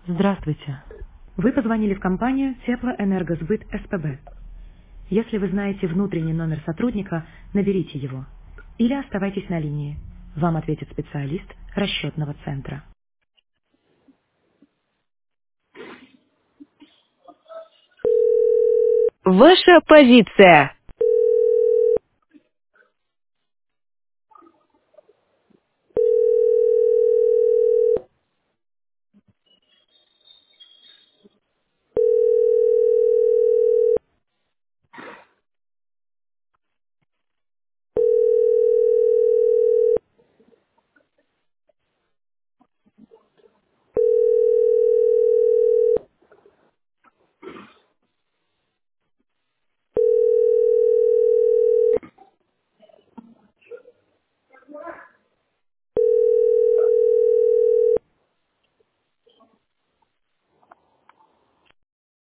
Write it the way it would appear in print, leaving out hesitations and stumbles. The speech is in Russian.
Здравствуйте. Вы позвонили в компанию Теплоэнергосбыт СПБ. Если вы знаете внутренний номер сотрудника, наберите его. Или оставайтесь на линии. Вам ответит специалист расчетного центра. Ваша позиция.